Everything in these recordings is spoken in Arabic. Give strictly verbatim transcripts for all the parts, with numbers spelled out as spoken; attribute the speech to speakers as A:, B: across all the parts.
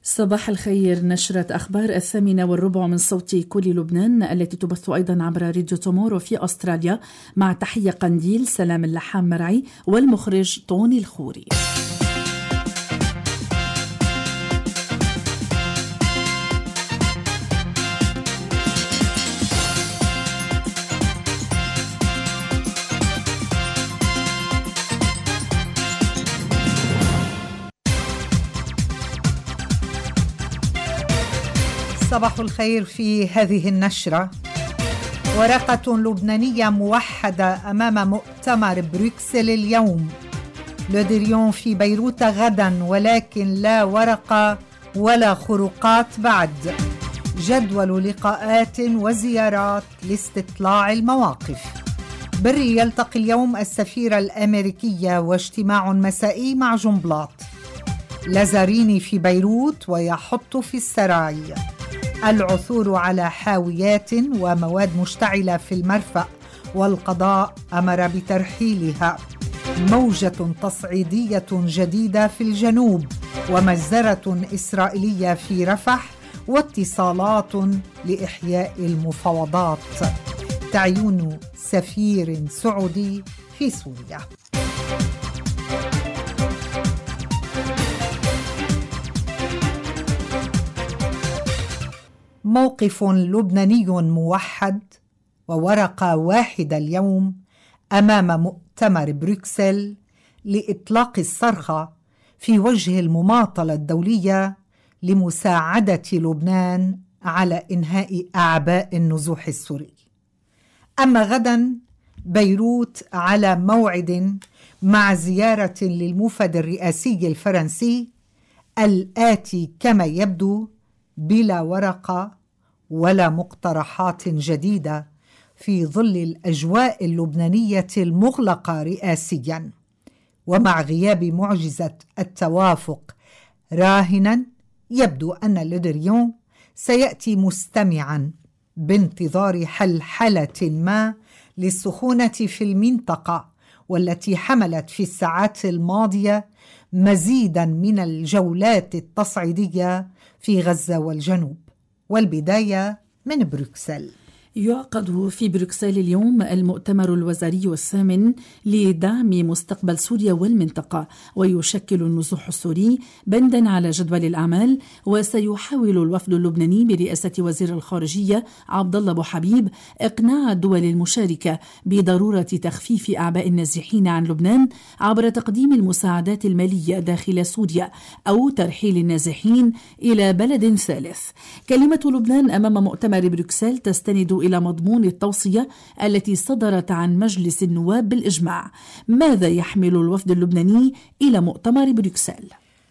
A: صباح الخير. نشرة أخبار الثامنة والربع من صوت كل لبنان التي تبث أيضا عبر راديو تومورو في أستراليا، مع تحية قنديل سلام اللحام مرعي والمخرج طوني الخوري.
B: صباح الخير. في هذه النشرة: ورقة لبنانية موحدة أمام مؤتمر بروكسل اليوم. لودريون في بيروت غدا، ولكن لا ورقة ولا خروقات بعد. جدول لقاءات وزيارات لاستطلاع المواقف. بري يلتقي اليوم السفيرة الأمريكية واجتماع مسائي مع جنبلاط. لازاريني في بيروت ويحط في السراي. العثور على حاويات ومواد مشتعلة في المرفأ، والقضاء أمر بترحيلها. موجة تصعيدية جديدة في الجنوب، ومجزرة إسرائيلية في رفح، واتصالات لإحياء المفاوضات. تعيين سفير سعودي في سوريا. موقف لبناني موحد وورقة واحدة اليوم أمام مؤتمر بروكسل لإطلاق الصرخة في وجه المماطلة الدولية لمساعدة لبنان على إنهاء أعباء النزوح السوري. أما غدا بيروت على موعد مع زيارة للموفد الرئاسي الفرنسي الآتي كما يبدو بلا ورقة ولا مقترحات جديدة في ظل الأجواء اللبنانية المغلقة رئاسياً، ومع غياب معجزة التوافق راهناً. يبدو أن لودريون سيأتي مستمعاً بانتظار حلحلة ما للسخونة في المنطقة، والتي حملت في الساعات الماضية مزيداً من الجولات التصعيدية في غزة والجنوب. والبداية من بروكسل.
A: يعقد في بروكسل اليوم المؤتمر الوزاري الثامن لدعم مستقبل سوريا والمنطقة، ويشكل النزوح السوري بندا على جدول الأعمال. وسيحاول الوفد اللبناني برئاسة وزير الخارجية عبد الله أبو حبيب إقناع الدول المشاركة بضرورة تخفيف أعباء النازحين عن لبنان عبر تقديم المساعدات المالية داخل سوريا أو ترحيل النازحين إلى بلد ثالث. كلمة لبنان أمام مؤتمر بروكسل تستند إلى مضمون التوصية التي صدرت عن مجلس النواب بالإجماع. ماذا يحمل الوفد اللبناني إلى مؤتمر بروكسل؟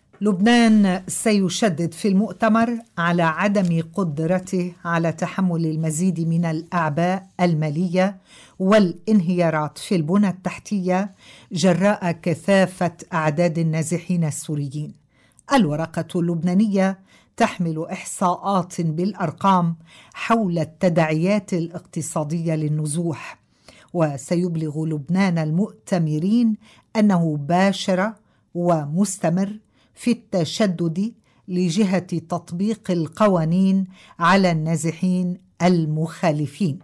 B: لبنان سيشدد في المؤتمر على عدم قدرته على تحمل المزيد من الأعباء المالية والانهيارات في البنى التحتية جراء كثافة أعداد النازحين السوريين. الورقة اللبنانية تحمل إحصاءات بالأرقام حول التداعيات الاقتصادية للنزوح، وسيبلغ لبنان المؤتمرين أنه باشر ومستمر في التشدد لجهة تطبيق القوانين على النازحين المخالفين.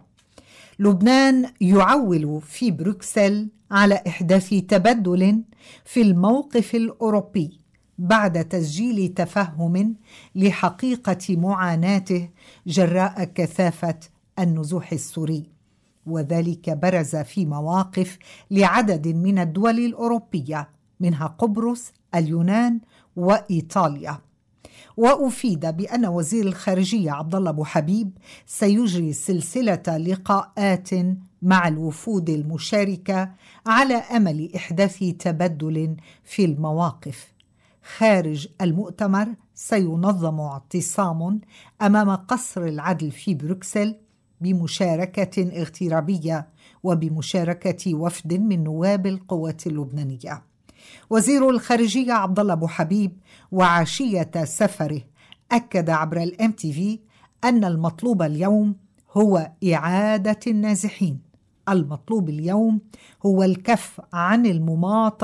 B: لبنان يعول في بروكسل على إحداث تبدل في الموقف الأوروبي بعد تسجيل تفهم لحقيقة معاناته جراء كثافة النزوح السوري، وذلك برز في مواقف لعدد من الدول الأوروبية منها قبرص، اليونان وإيطاليا. وأفيد بأن وزير الخارجية عبد الله أبو حبيب سيجري سلسلة لقاءات مع الوفود المشاركة على أمل إحداث تبدل في المواقف. خارج المؤتمر سينظم اعتصام أمام قصر العدل في بروكسل بمشاركة اغترابية وبمشاركة وفد من نواب القوات اللبنانية. وزير الخارجية عبد الله أبو حبيب وعشية سفره أكد عبر الام تي في أن المطلوب اليوم هو إعادة النازحين. المطلوب اليوم هو الكف عن المماطلة، المماطلة، من قبل المفوضية الدولية.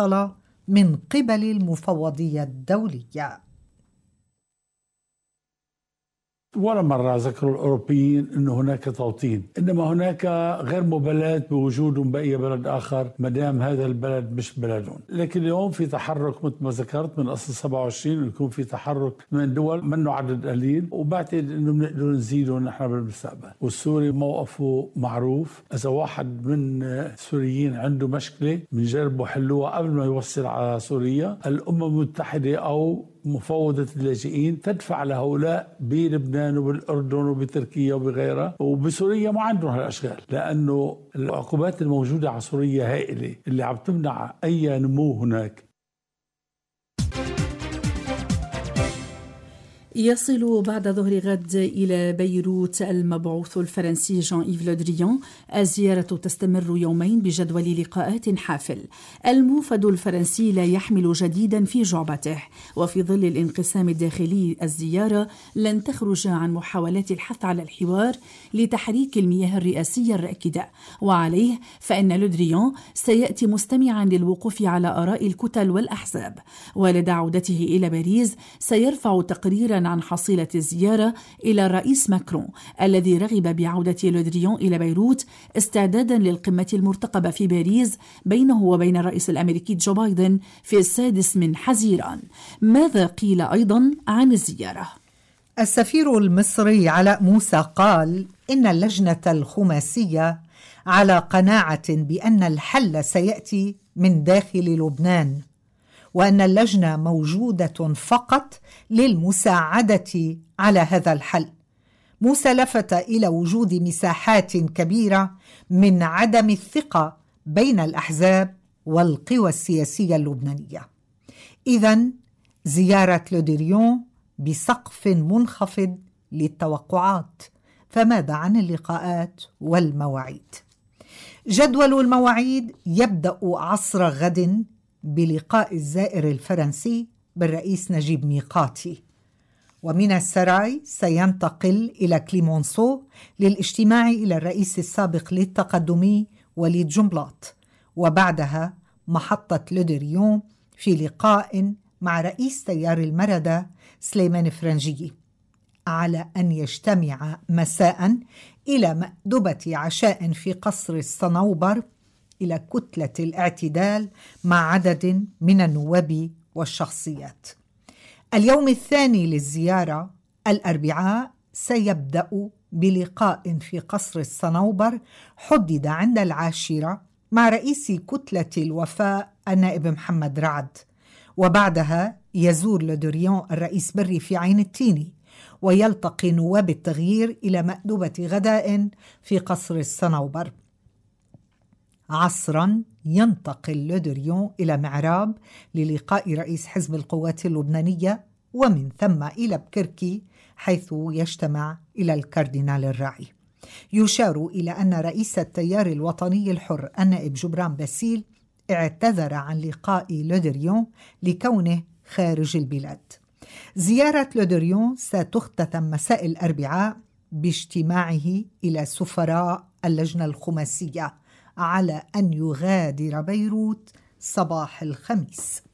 C: ولا مرة ذكروا الأوروبيين أن هناك توطين، إنما هناك غير مبالاة بوجودهم بأي بلد آخر مدام هذا البلد مش بلدهم. لكن اليوم في تحرك مثل ما ذكرت من أصل سبعة وعشرين، يكون في تحرك من دول منه عدد قليل، وبعتقد إنه بنقدر نزيده نحن بالمستقبل. والسوري موقفه معروف، إذا واحد من السوريين عنده مشكلة بنجربوا حلوها قبل ما يوصل على سوريا. الأمم المتحدة أو مفوضة اللاجئين تدفع لهؤلاء بلبنان وبالأردن وبتركيا وبغيرها، وبسوريا ما عندهم هالأشغال، لأنه العقوبات الموجودة على سوريا هائلة اللي عم تمنع أي نمو هناك.
A: يصل بعد ظهر غد إلى بيروت المبعوث الفرنسي جان إيف لو دريان. الزيارة تستمر يومين بجدول لقاءات حافل. الموفد الفرنسي لا يحمل جديدا في جعبته، وفي ظل الانقسام الداخلي الزيارة لن تخرج عن محاولات الحث على الحوار لتحريك المياه الرئاسية الراكدة، وعليه فإن لو دريان سيأتي مستمعا للوقوف على آراء الكتل والأحزاب. ولدى عودته إلى باريس سيرفع تقريرا عن حصيلة الزيارة إلى الرئيس ماكرون الذي رغب بعودة لو دريان إلى بيروت استعدادا للقمة المرتقبة في باريس بينه وبين الرئيس الأمريكي جو بايدن في السادس من حزيران. ماذا قيل أيضا عن الزيارة؟
B: السفير المصري علاء موسى قال إن اللجنة الخماسية على قناعة بأن الحل سيأتي من داخل لبنان، وأن اللجنة موجودة فقط للمساعدة على هذا الحل. موسى لفت إلى وجود مساحات كبيرة من عدم الثقة بين الأحزاب والقوى السياسية اللبنانية. إذن زيارة لو دريان بسقف منخفض للتوقعات، فماذا عن اللقاءات والمواعيد؟ جدول المواعيد يبدأ عصر غد بلقاء الزائر الفرنسي بالرئيس نجيب ميقاتي، ومن السراي سينتقل إلى كليمونسو للاجتماع إلى الرئيس السابق للتقدمي وليد جنبلاط، وبعدها محطة لو دريان في لقاء مع رئيس تيار المردة سليمان فرنجي، على أن يجتمع مساء إلى مأدبة عشاء في قصر الصنوبر إلى كتلة الاعتدال مع عدد من النواب والشخصيات. اليوم الثاني للزيارة الأربعاء سيبدأ بلقاء في قصر الصنوبر حدد عند العاشرة مع رئيس كتلة الوفاء النائب محمد رعد، وبعدها يزور لو دريان الرئيس بري في عين التيني، ويلتقي نواب التغيير إلى مأدبة غداء في قصر الصنوبر. عصرا ينتقل لو دريان إلى معراب للقاء رئيس حزب القوات اللبنانية، ومن ثم إلى بكركي حيث يجتمع إلى الكاردينال الراعي. يشار إلى أن رئيس التيار الوطني الحر النائب جبران باسيل اعتذر عن لقاء لو دريان لكونه خارج البلاد. زيارة لو دريان ستختتم مساء الأربعاء باجتماعه إلى سفراء اللجنة الخماسية على أن يغادر بيروت صباح الخميس.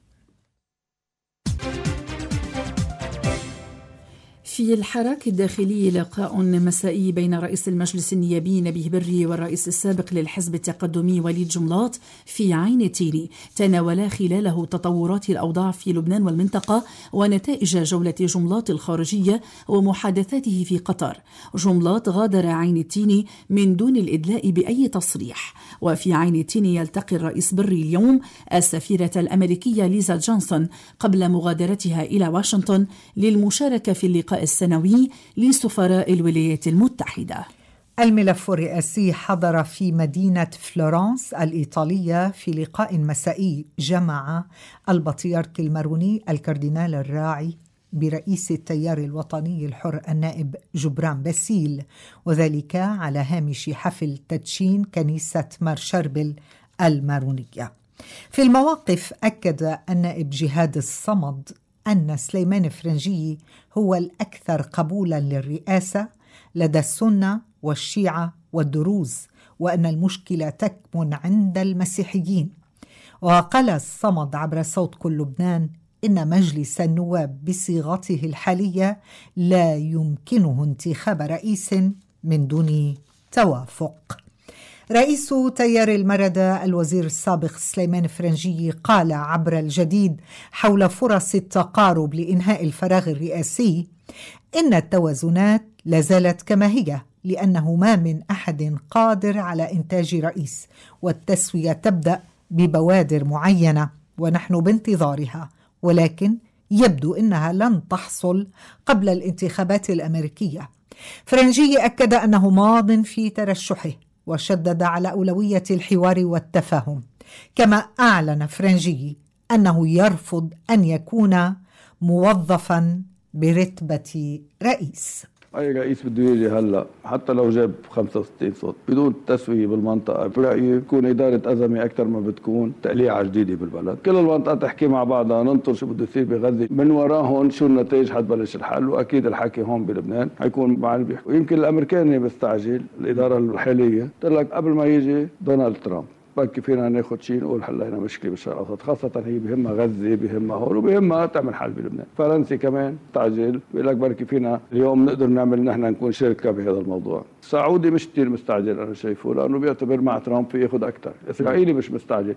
A: في الحراك الداخلي لقاء مسائي بين رئيس المجلس النيابي نبيه بري والرئيس السابق للحزب التقدمي وليد جنبلاط في عين تيني، تناولا خلاله تطورات الأوضاع في لبنان والمنطقة ونتائج جولة جنبلاط الخارجية ومحادثاته في قطر. جنبلاط غادر عين تيني من دون الإدلاء بأي تصريح، وفي عين تيني يلتقي الرئيس بري اليوم السفيرة الأمريكية ليزا جونسون قبل مغادرتها إلى واشنطن للمشاركة في اللقاء السنوي لسفراء الولايات المتحدة.
B: الملف الرئاسي حضر في مدينة فلورنس الإيطالية في لقاء مسائي جمع البطريرك الماروني الكاردينال الراعي برئيس التيار الوطني الحر النائب جبران باسيل، وذلك على هامش حفل تدشين كنيسة مار شربل المارونية. في المواقف أكد النائب جهاد الصمد أن سليمان فرنجي هو الأكثر قبولا للرئاسة لدى السنة والشيعة والدروز، وأن المشكلة تكمن عند المسيحيين. وقال الصمد عبر صوت كل لبنان إن مجلس النواب بصيغته الحالية لا يمكنه انتخاب رئيس من دون توافق. رئيس تيار المردة الوزير السابق سليمان فرنجي قال عبر الجديد حول فرص التقارب لإنهاء الفراغ الرئاسي إن التوازنات لازالت كما هي، لأنه ما من أحد قادر على إنتاج رئيس، والتسوية تبدأ ببوادر معينة ونحن بانتظارها، ولكن يبدو أنها لن تحصل قبل الانتخابات الأمريكية. فرنجي أكد أنه ماض في ترشحه وشدد على أولوية الحوار والتفاهم، كما أعلن فرنجي أنه يرفض أن يكون موظفا برتبة رئيس.
D: أي رئيس بده يجي هلا حتى لو جاب خمسة وستين صوت بدون تسوية بالمنطقة، برأيي تكون إدارة أزمة أكثر ما بتكون تقليعة جديدة بالبلد. كل المنطقة تحكي مع بعضها، ننطر شو بده يصير بغزة، من وراهن شو النتائج حتبلش الحل، وأكيد الحكي هون بلبنان حيكون مع اللي بيحكوا. ويمكن الأمريكان بيستعجل الإدارة الحالية، قلت لك قبل ما يجي دونالد ترامب بركي فينا ناخذ شيء نقول حلينا مشكله بالشرق الاوسط، خاصه هي بهمها غزه، بهمها هول، وبهمها تعمل حل بلبنان. فرنسي كمان تعجل بيقول لك بركي فينا اليوم نقدر نعمل نحن نكون شركه بهذا الموضوع. السعودي مش كثير مستعجل انا شايفه، لانه بيعتبر مع ترامب في ياخذ اكثر. الاسرائيلي مش مستعجل.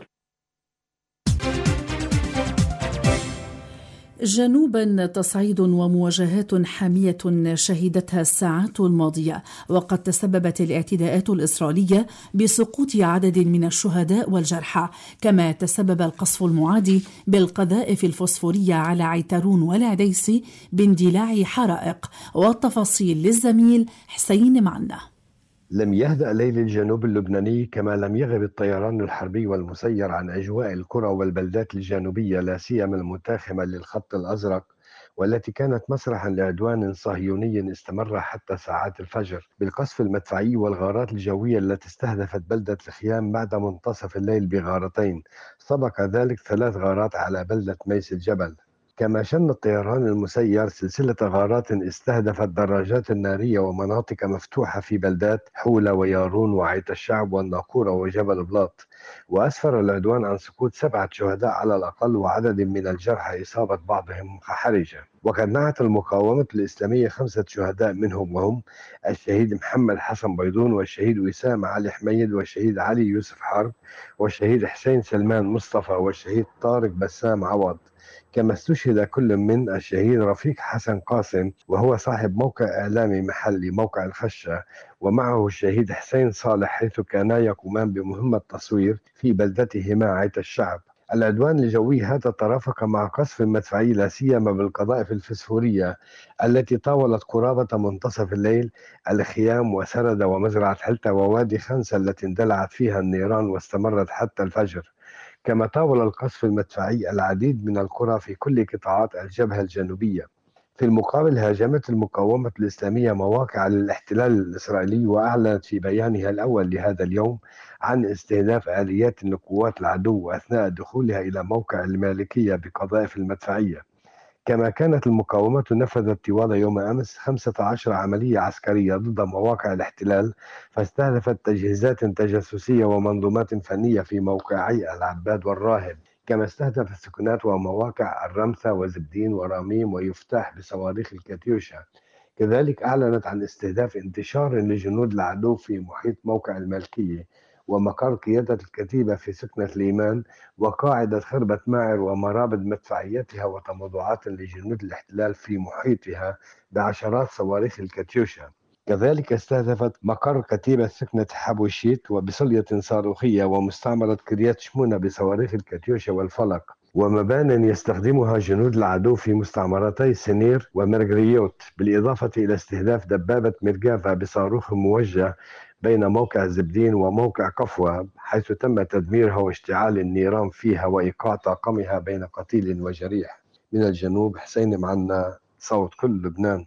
A: جنوبا تصعيد ومواجهات حامية شهدتها الساعات الماضية، وقد تسببت الاعتداءات الإسرائيلية بسقوط عدد من الشهداء والجرحى، كما تسبب القصف المعادي بالقذائف الفوسفورية على عيترون والعديسي باندلاع حرائق. والتفاصيل للزميل حسين معنا.
E: لم يهدأ ليل الجنوب اللبناني، كما لم يغب الطيران الحربي والمسير عن أجواء القرى والبلدات الجنوبية، لا سيما المتاخمة للخط الأزرق، والتي كانت مسرحا لعدوان صهيوني استمر حتى ساعات الفجر بالقصف المدفعي والغارات الجوية التي استهدفت بلدة الخيام بعد منتصف الليل بغارتين، سبق ذلك ثلاث غارات على بلدة ميس الجبل. كما شن الطيران المسير سلسلة غارات استهدفت دراجات نارية ومناطق مفتوحة في بلدات حولة ويارون وعيت الشعب والناقورة وجبل بلاط، وأسفر العدوان عن سقوط سبعة شهداء على الأقل وعدد من الجرحى إصابة بعضهم حرجة. وقد نعت المقاومة الإسلامية خمسة شهداء منهم، وهم الشهيد محمد حسن بيضون، والشهيد وسام علي حميد، والشهيد علي يوسف حرب، والشهيد حسين سلمان مصطفى، والشهيد طارق بسام عوض. كما استشهد كل من الشهيد رفيق حسن قاسم، وهو صاحب موقع إعلامي محلي موقع الخشة، ومعه الشهيد حسين صالح، حيث كانا يقومان بمهمة تصوير في بلدتهما عيت الشعب. العدوان الجوي هذا ترافق مع قصف مدفعي لا سيما بالقذائف الفسفورية التي طاولت قرابة منتصف الليل الخيام وسرد ومزرعة حلتة ووادي خنسة التي اندلعت فيها النيران واستمرت حتى الفجر. كما طاول القصف المدفعي العديد من القرى في كل قطاعات الجبهة الجنوبية. في المقابل هاجمت المقاومة الإسلامية مواقع للاحتلال الإسرائيلي، وأعلنت في بيانها الأول لهذا اليوم عن استهداف آليات لقوات العدو أثناء دخولها إلى موقع المالكية بقذائف المدفعية. كما كانت المقاومة نفذت طوال يوم أمس خمسة عشر عملية عسكرية ضد مواقع الاحتلال، فاستهدفت تجهيزات تجسسية ومنظومات فنية في موقعي العباد والراهب. كما استهدف السكنات ومواقع الرمثة وزبدين وراميم ويفتاح بصواريخ الكاتيوشا. كذلك أعلنت عن استهداف انتشار لجنود العدو في محيط موقع المالكية ومقر قيادة الكتيبة في سكنة ليمان وقاعدة خربة ماعر ومرابط مدفعيتها وتموضعات لجنود الاحتلال في محيطها بعشرات صواريخ الكاتيوشا. كذلك استهدفت مقر كتيبة سكنة حبوشيت وبصلية صاروخية ومستعمرة كريات شمونة بصواريخ الكاتيوشا والفلق، ومبانٍ يستخدمها جنود العدو في مستعمرتي سنير ومرغريوت، بالإضافة إلى استهداف دبابة ميرغافا بصاروخ موجه بين موقع زبدين وموقع قفوة، حيث تم تدميرها واشتعال النيران فيها وإيقاع طاقمها بين قتيل وجريح. من الجنوب حسين معنا، صوت كل لبنان.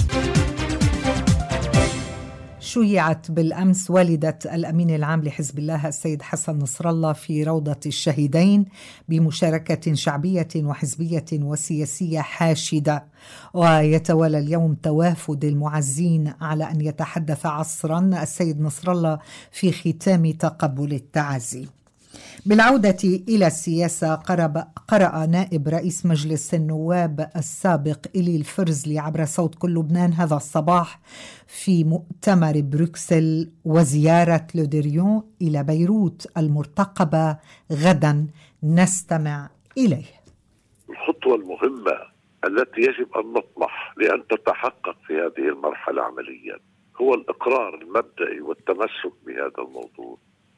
B: شيعت بالأمس والدة الأمين العام لحزب الله السيد حسن نصر الله في روضة الشهيدين بمشاركة شعبية وحزبية وسياسية حاشدة. ويتوالى اليوم توافد المعزين على أن يتحدث عصرا السيد نصر الله في ختام تقبل التعازي. بالعودة إلى السياسة، قرأ نائب رئيس مجلس النواب السابق إلي الفرزلي عبر صوت كل لبنان هذا الصباح في مؤتمر بروكسل وزيارة لودريون إلى بيروت المرتقبة غدا. نستمع إليه.
F: الخطوة المهمة التي يجب أن نطمح لأن تتحقق في هذه المرحلة عمليا هو الإقرار المبدئي والتمسك بهذا الموضوع،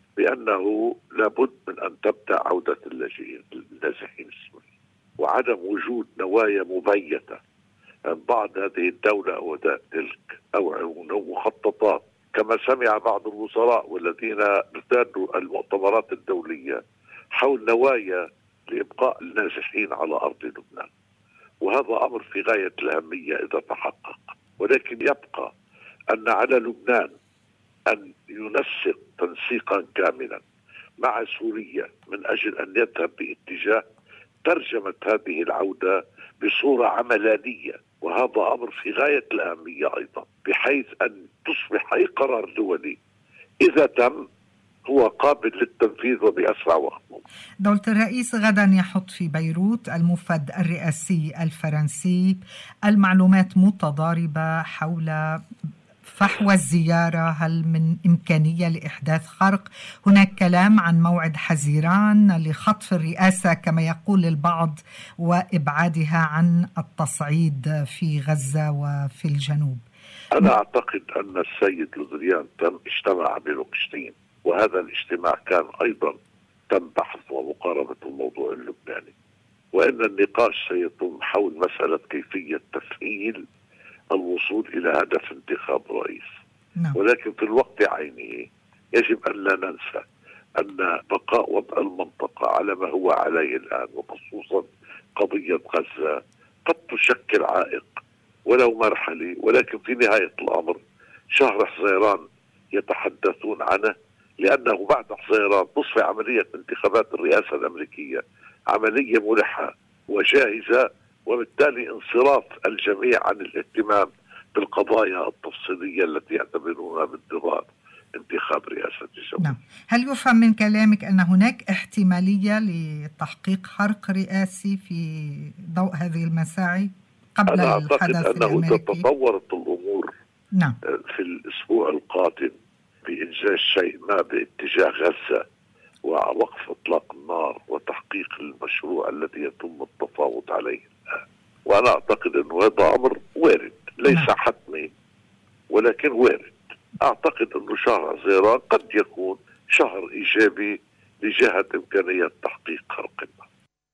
F: بأنه لابد من أن تبدأ عودة اللاجئين النازحين السوريين، وعدم وجود نوايا مبيتة عن بعض هذه الدولة أو تلك أو مخططات كما سمع بعض الوزراء والذين ارتادوا المؤتمرات الدولية حول نوايا لإبقاء النازحين على أرض لبنان، وهذا أمر في غاية الأهمية إذا تحقق. ولكن يبقى أن على لبنان أن ينسق تنسيقا كاملا مع سوريا من أجل أن يذهب باتجاه ترجمة هذه العودة بصورة عملانية، وهذا أمر في غاية الأهمية أيضا، بحيث أن تصبح أي قرار دولي إذا تم هو قابل للتنفيذ وبأسرع وقت.
B: دولة الرئيس غدا يحط في بيروت الموفد الرئاسي الفرنسي. المعلومات متضاربة حول فحوى الزيارة، هل من إمكانية لإحداث خرق؟ هناك كلام عن موعد حزيران لخطف الرئاسة كما يقول البعض وإبعادها عن التصعيد في غزة وفي الجنوب.
F: أنا أعتقد أن السيد لودريان تم اجتمع بلوكشتين، وهذا الاجتماع كان أيضا تم بحث ومقاربة الموضوع اللبناني، وأن النقاش سيتم حول مسألة كيفية تفعيل الوصول إلى هدف انتخاب رئيس. نعم. ولكن في الوقت عينه يجب أن لا ننسى أن بقاء وضع المنطقة على ما هو عليه الآن وخصوصا قضية غزة قد تشكل عائق ولو مرحلي، ولكن في نهاية الأمر شهر حزيران يتحدثون عنه، لأنه بعد حزيران تصبح عملية انتخابات الرئاسة الأمريكية عملية ملحة وجاهزة، وبالتالي انصراف الجميع عن الاهتمام بالقضايا التفصيلية التي يعتبرونها بانتظار انتخاب رئاسة الجمهورية.
B: نعم. هل يفهم من كلامك أن هناك احتمالية لتحقيق حرق رئاسي في ضوء هذه المساعي قبل الحدث الأمريكي؟
F: أنا أعتقد أنه إذا تطورت الأمور
B: نعم.
F: في الأسبوع القادم بإنجاز شيء ما باتجاه غزة ووقف إطلاق النار وتحقيق المشروع الذي يتم التفاوض عليه الآن، وأنا أعتقد أنه هذا أمر وارد ليس حتمي ولكن وارد. أعتقد أنه شهر حزيران قد يكون شهر إيجابي لجهة إمكانية تحقيق خرق النار.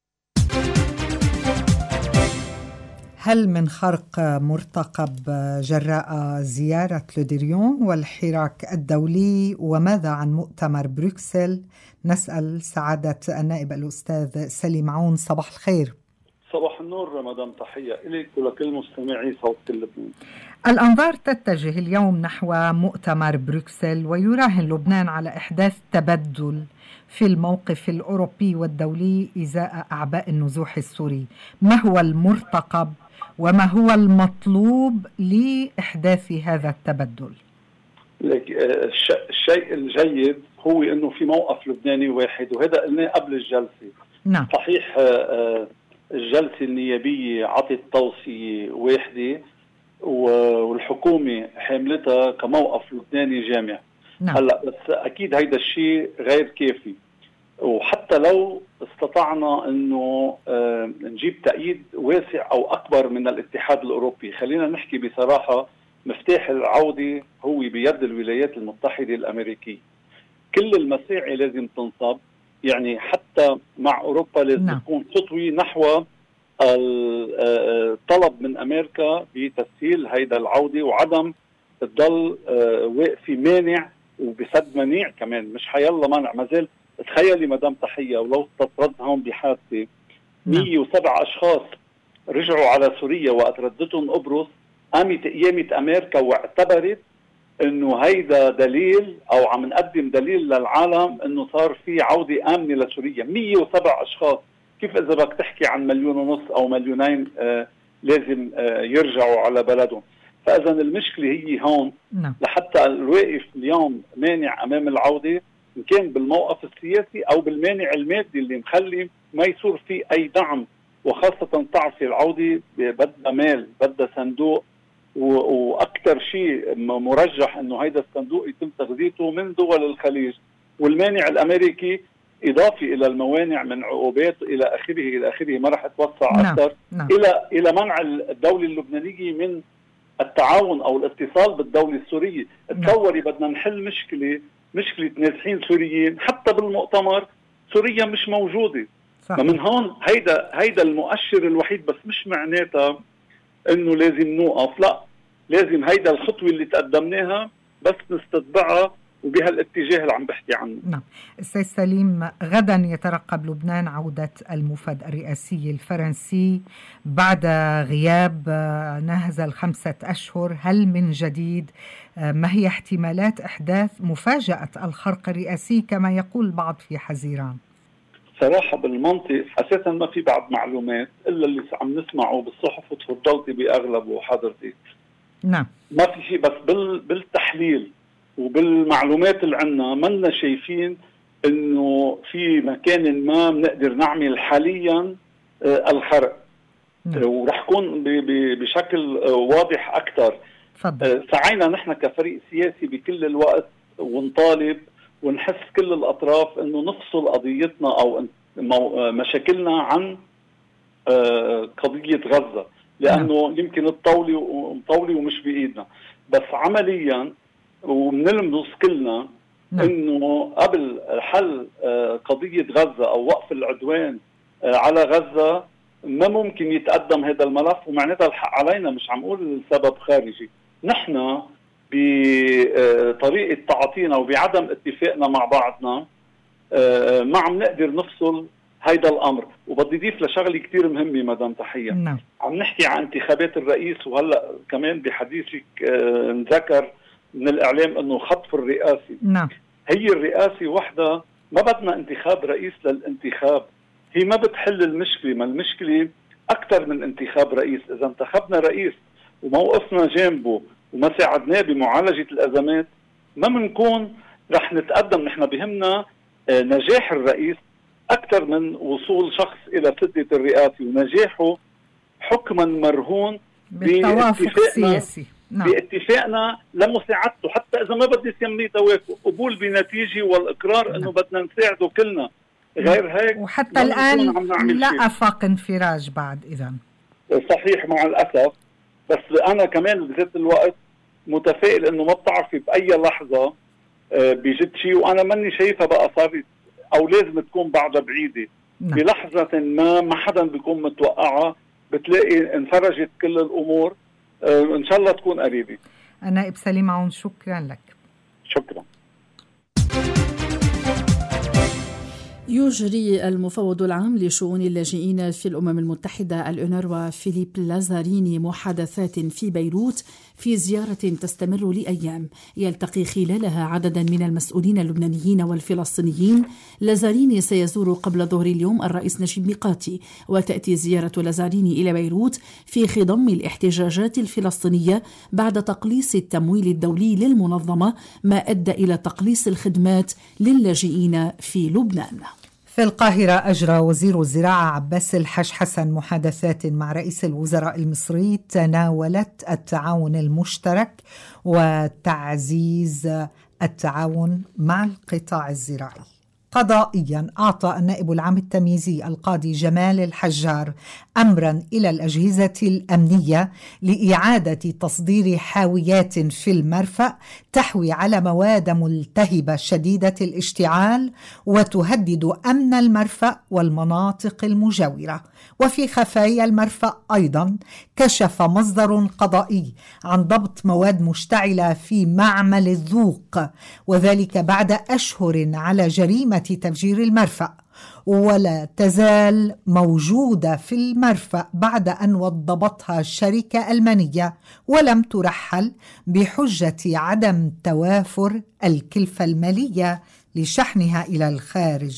B: هل من خرق مرتقب جراء زيارة لودريون والحراك الدولي؟ وماذا عن مؤتمر بروكسل؟ نسأل سعادة النائب الأستاذ سليم عون. صباح الخير.
G: صباح النور مدام، تحية إليك ولكل مستمعي صوت لبنان.
B: الأنظار تتجه اليوم نحو مؤتمر بروكسل، ويراهن لبنان على إحداث تبدل في الموقف الأوروبي والدولي إزاء أعباء النزوح السوري. ما هو المرتقب وما هو المطلوب لإحداث هذا التبدل؟
G: الشيء الجيد هو أنه في موقف لبناني واحد، وهذا قلناه قبل الجلسة.
B: نعم.
G: صحيح الجلسة النيابية عطت توصية واحدة والحكومة حملتها كموقف لبناني جامع.
B: نعم.
G: هلا بس أكيد هيدا الشيء غير كافي، وحتى لو استطعنا انه آه نجيب تأييد واسع او اكبر من الاتحاد الاوروبي، خلينا نحكي بصراحة مفتاح العودة هو بيد الولايات المتحدة الامريكية. كل المساعي لازم تنصب، يعني حتى مع اوروبا لازم نعم. تكون خطوة نحو الطلب من امريكا بتسهيل هيدا العودة، وعدم تضل آه واقفة مانع وبسد منيع كمان، مش حيالله مانع. ما زال تخيلي مدام تحية، ولو استطردنا هون بحادثة مية وسبعة أشخاص رجعوا على سوريا وقت ردتهم قبرص، قامت قيامة أمريكا واعتبرت إنه هيدا دليل أو عم نقدم دليل للعالم إنه صار في عودة آمنة لسوريا. مية وسبعة أشخاص، كيف إذا بدك تحكي عن مليون ونص أو مليونين آه لازم آه يرجعوا على بلدهم؟ فإذا المشكلة هي هون. نعم. لحتى الواقف اليوم مانع أمام العودة إن كان بالموقف السياسي أو بالمانع المادي اللي مخلي ما يصير فيه أي دعم، وخاصة تعرفي العودة بدها مال، بدها صندوق، وأكثر شيء مرجح أنه هيدا الصندوق يتم تغذيته من دول الخليج، والمانع الأمريكي إضافي إلى الموانع من عقوبات إلى آخره إلى آخره، ما راح أتوسع
B: نعم.
G: أكثر
B: نعم.
G: إلى إلى منع الدولة اللبنانية من التعاون أو الاتصال بالدولة السورية. تصوري بدنا نحل مشكلة مشكلة نازحين سوريين، حتى بالمؤتمر سوريا مش موجودة. فمن هون هيدا هيدا المؤشر الوحيد، بس مش معناتها إنه لازم نوقف، لا، لازم هيدا الخطوة اللي تقدمناها بس نستتبعها وبهالاتجاه اللي عم بحكي عنه.
B: نعم. أستاذ سليم، غدا يترقب لبنان عودة الموفد الرئاسي الفرنسي بعد غياب ناهز الخمسة أشهر. هل من جديد؟ ما هي احتمالات إحداث مفاجأة الخرق الرئاسي كما يقول البعض في حزيران؟
G: صراحة بالمنطق أساسا ما في بعض معلومات إلا اللي عم نسمعه بالصحف وتفضلتي بأغلبه حضرتك.
B: نعم.
G: ما في شيء، بس بال بالتحليل وبالمعلومات اللي عنا منا شايفين انه في مكان ما بنقدر نعمل حاليا آه الخرق. آه ورح يكون بشكل آه واضح اكثر. آه سعينا نحن كفريق سياسي بكل الوقت ونطالب ونحس كل الاطراف انه نفصل قضيتنا او مشاكلنا عن آه قضية غزة، لانه نعم. يمكن الطولي ومطولي ومش بايدنا، بس عمليا وبنلمس كلنا نعم. انه قبل حل قضية غزة او وقف العدوان على غزة ما ممكن يتقدم هذا الملف، ومعناتها الحق علينا، مش عم نقول سبب خارجي، نحن بطريقة تعاطينا وبعدم اتفاقنا مع بعضنا ما عم نقدر نفصل هيدا الامر. وبدي اضيف لشغله كثير مهمه مدام تحيه.
B: نعم.
G: عم نحكي عن انتخابات الرئيس، وهلا كمان بحديثك نذكر من الإعلام أنه خطف الرئاسي.
B: نعم.
G: هي الرئاسي وحدة ما بدنا انتخاب رئيس للانتخاب، هي ما بتحل المشكلة، ما المشكلة أكثر من انتخاب رئيس. إذا انتخبنا رئيس وموقفنا جانبه وما ساعدناه بمعالجة الأزمات ما منكون رح نتقدم. نحن بهمنا نجاح الرئيس أكثر من وصول شخص إلى سدة الرئاسي، ونجاحه حكما مرهون
B: بالتوافق السياسي.
G: نعم. باتفاقنا لمساعدته، حتى إذا ما بدي سميه توافق، قبول بنتيجة والإقرار نعم. أنه بدنا نساعده كلنا. غير هيك
B: وحتى الآن لا أفاق انفراج بعد. إذن
G: صحيح مع الأسف، بس أنا كمان بذات الوقت متفائل أنه ما بتعرفي بأي لحظة بيجد شيء، وأنا ماني شايفها بقى صارت أو لازم تكون بعدها بعيدة. نعم. بلحظة ما ما حدا بيكون متوقعها بتلاقي انفرجت كل الأمور. إن شاء الله تكون قريبة.
B: النائب سليم عون، شكرا لك.
G: شكرا.
A: يجري المفوض العام لشؤون اللاجئين في الأمم المتحدة الأونروا فيليب لازاريني محادثات في بيروت في زيارة تستمر لأيام يلتقي خلالها عددا من المسؤولين اللبنانيين والفلسطينيين. لازاريني سيزور قبل ظهر اليوم الرئيس نجيب ميقاتي، وتأتي زيارة لازاريني إلى بيروت في خضم الاحتجاجات الفلسطينية بعد تقليص التمويل الدولي للمنظمة، ما أدى إلى تقليص الخدمات للاجئين في لبنان.
B: في القاهرة أجرى وزير الزراعة عباس الحج حسن محادثات مع رئيس الوزراء المصري تناولت التعاون المشترك وتعزيز التعاون مع القطاع الزراعي. قضائيا أعطى النائب العام التمييزي القاضي جمال الحجار أمرا إلى الأجهزة الأمنية لإعادة تصدير حاويات في المرفأ تحوي على مواد ملتهبة شديدة الاشتعال وتهدد أمن المرفأ والمناطق المجاورة. وفي خفايا المرفأ أيضا كشف مصدر قضائي عن ضبط مواد مشتعلة في معمل الذوق، وذلك بعد أشهر على جريمة تفجير المرفأ، ولا تزال موجودة في المرفأ بعد أن وضبطها شركة ألمانية ولم ترحل بحجة عدم توافر الكلفة المالية لشحنها إلى الخارج.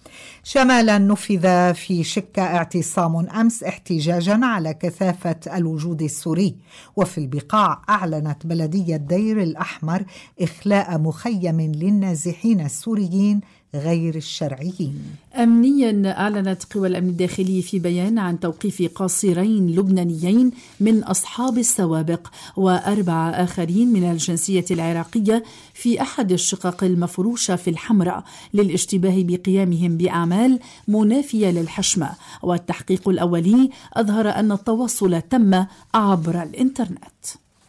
B: شمالا نفذ في شكا اعتصام أمس احتجاجا على كثافة الوجود السوري، وفي البقاع أعلنت بلدية دير الأحمر إخلاء مخيم للنازحين السوريين غير الشرعيين.
A: أمنيا أعلنت قوى الأمن الداخلي في بيان عن توقيف قاصرين لبنانيين من أصحاب السوابق وأربعة آخرين من الجنسية العراقية في أحد الشقق المفروشة في الحمراء للاشتباه بقيامهم بأعمال منافية للحشمة. والتحقيق الأولي أظهر أن التواصل تم عبر الإنترنت.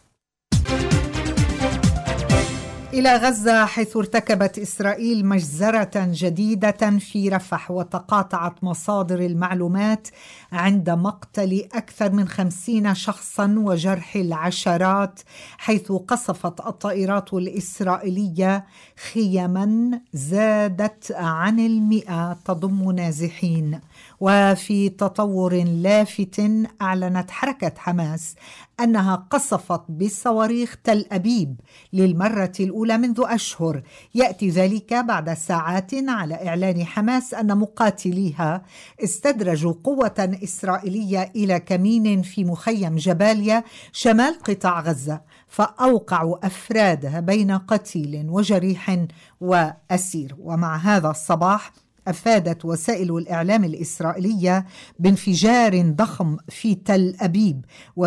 B: إلى غزة، حيث ارتكبت إسرائيل مجزرة جديدة في رفح، وتقاطعت مصادر المعلومات عند مقتل أكثر من خمسين شخصا وجرح العشرات، حيث قصفت الطائرات الإسرائيلية خيما زادت عن المئة تضم نازحين. وفي تطور لافت، أعلنت حركة حماس أنها قصفت بصواريخ تل أبيب للمرة الأولى منذ أشهر. يأتي ذلك بعد ساعات على إعلان حماس أن مقاتليها استدرجوا قوة إسرائيلية إلى كمين في مخيم جباليا شمال قطاع غزة، فأوقعوا أفرادها بين قتيل وجريح وأسير. ومع هذا الصباح أفادت وسائل الإعلام الإسرائيلية بانفجار ضخم في تل أبيب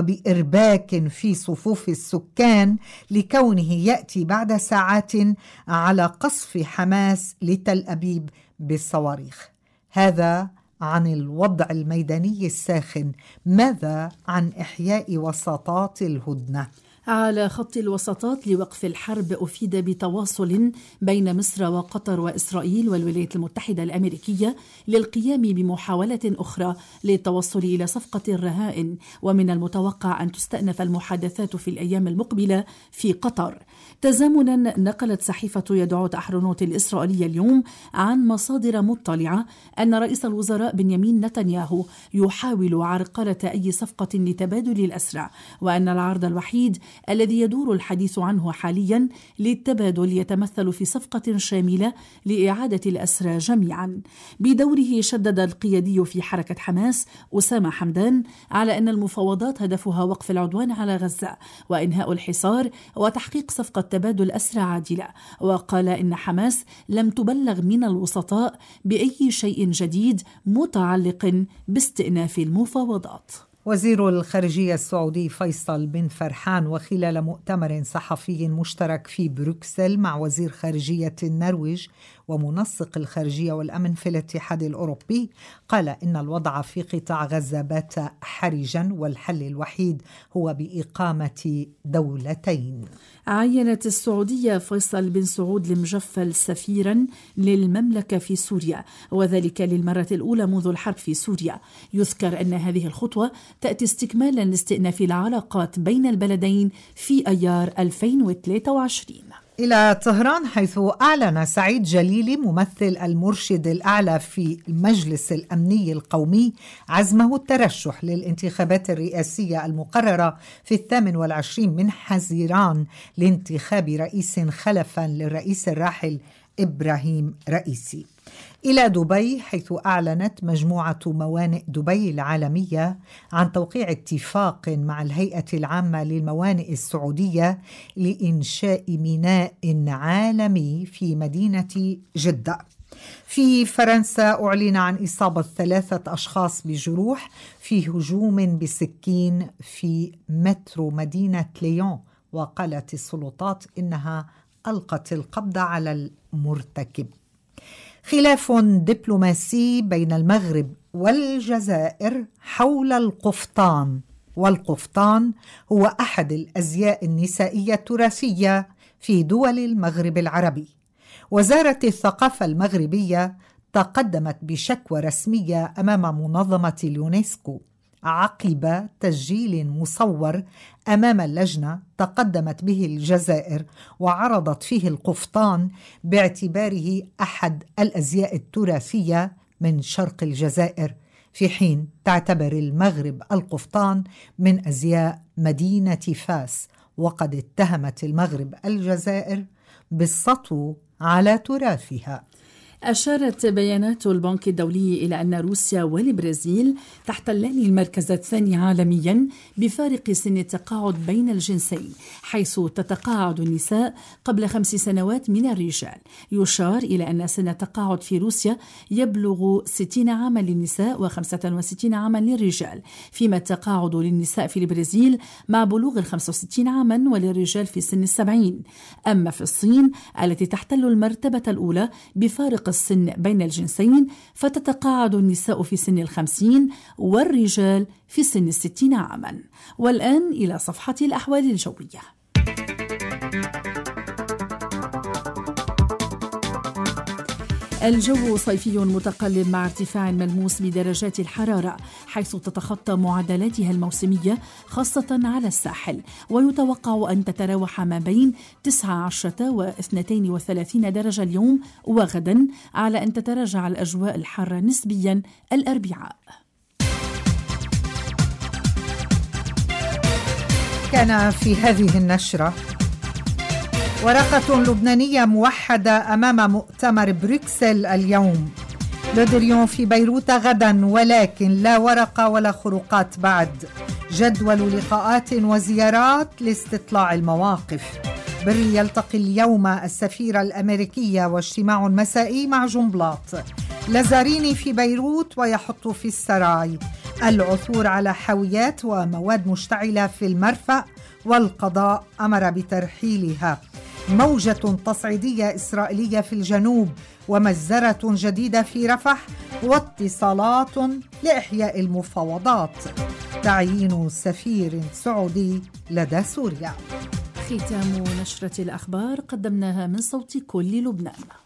B: وبإرباك في صفوف السكان، لكونه يأتي بعد ساعات على قصف حماس لتل أبيب بالصواريخ. هذا عن الوضع الميداني الساخن. ماذا عن إحياء وساطات الهدنة؟
A: على خط الوساطات لوقف الحرب أفيد بتواصل بين مصر وقطر وإسرائيل والولايات المتحدة الأمريكية للقيام بمحاولة أخرى للتوصل إلى صفقة الرهائن، ومن المتوقع أن تستأنف المحادثات في الأيام المقبلة في قطر. تزامنا نقلت صحيفة يدعوت أحرنوت الإسرائيلية اليوم عن مصادر مطلعة أن رئيس الوزراء بنيامين نتنياهو يحاول عرقلة أي صفقة لتبادل الأسرى، وأن العرض الوحيد الذي يدور الحديث عنه حاليا للتبادل يتمثل في صفقة شاملة لإعادة الأسرى جميعا. بدوره شدد القيادي في حركة حماس أسامة حمدان على أن المفاوضات هدفها وقف العدوان على غزة وإنهاء الحصار وتحقيق صفقة تبادل أسرى عاجلة، وقال إن حماس لم تبلغ من الوسطاء بأي شيء جديد متعلق باستئناف المفاوضات.
B: وزير الخارجية السعودي فيصل بن فرحان، وخلال مؤتمر صحفي مشترك في بروكسل مع وزير خارجية النرويج ومنسق الخارجية والأمن في الاتحاد الأوروبي، قال إن الوضع في قطاع غزة بات حرجا والحل الوحيد هو بإقامة دولتين.
A: عينت السعودية فيصل بن سعود المجفل سفيرا للمملكة في سوريا، وذلك للمرة الأولى منذ الحرب في سوريا. يذكر أن هذه الخطوة تأتي استكمالا لاستئناف العلاقات بين البلدين في أيار ألفين وثلاثة وعشرين.
B: إلى طهران، حيث أعلن سعيد جليلي ممثل المرشد الأعلى في المجلس الأمني القومي عزمه الترشح للانتخابات الرئاسية المقررة في الثامن والعشرين من حزيران لانتخاب رئيس خلفا للرئيس الراحل إبراهيم رئيسي. إلى دبي، حيث أعلنت مجموعة موانئ دبي العالمية عن توقيع اتفاق مع الهيئة العامة للموانئ السعودية لإنشاء ميناء عالمي في مدينة جدة. في فرنسا، أعلن عن إصابة ثلاثة أشخاص بجروح في هجوم بسكين في مترو مدينة ليون، وقالت السلطات إنها ألقت القبض على المرتكب. خلاف دبلوماسي بين المغرب والجزائر حول القفطان، والقفطان هو أحد الأزياء النسائية التراثية في دول المغرب العربي. وزارة الثقافة المغربية تقدمت بشكوى رسمية أمام منظمة اليونسكو عقب تسجيل مصور أمام اللجنة تقدمت به الجزائر، وعرضت فيه القفطان باعتباره أحد الأزياء التراثية من شرق الجزائر، في حين تعتبر المغرب القفطان من أزياء مدينة فاس. وقد اتهمت المغرب الجزائر بالسطو على تراثها.
A: أشارت بيانات البنك الدولي إلى أن روسيا والبرازيل تحتلان المركز الثاني عالميا بفارق سن التقاعد بين الجنسين، حيث تتقاعد النساء قبل خمس سنوات من الرجال. يشار إلى أن سن التقاعد في روسيا يبلغ ستين عاما للنساء وخمسة وستين عاما للرجال، فيما التقاعد للنساء في البرازيل مع بلوغ الخمسة وستين عاما وللرجال في سن السبعين. أما في الصين التي تحتل المرتبة الأولى بفارق السن بين الجنسين فتتقاعد النساء في سن الخمسين والرجال في سن الستين عاما. والآن إلى صفحة الأحوال الجوية. الجو صيفي متقلب مع ارتفاع ملموس بدرجات الحرارة، حيث تتخطى معدلاتها الموسمية خاصة على الساحل، ويتوقع أن تتراوح ما بين تسعة عشر واثنين وثلاثين درجة اليوم، وغدا على أن تتراجع الأجواء الحارة نسبيا الأربعاء.
B: كان في هذه النشرة: ورقة لبنانية موحدة أمام مؤتمر بروكسل اليوم. لودريون في بيروت غدا، ولكن لا ورقة ولا خروقات بعد. جدول لقاءات وزيارات لاستطلاع المواقف. بري يلتقي اليوم السفيرة الأمريكية واجتماع مسائي مع جنبلاط. لازاريني في بيروت ويحط في السراي. العثور على حاويات ومواد مشتعلة في المرفأ، والقضاء أمر بترحيلها. موجة تصعيدية إسرائيلية في الجنوب، ومجزرة جديدة في رفح، واتصالات لإحياء المفاوضات. تعيين سفير سعودي لدى سوريا.
A: ختام نشرة الأخبار قدمناها من صوت كل لبنان.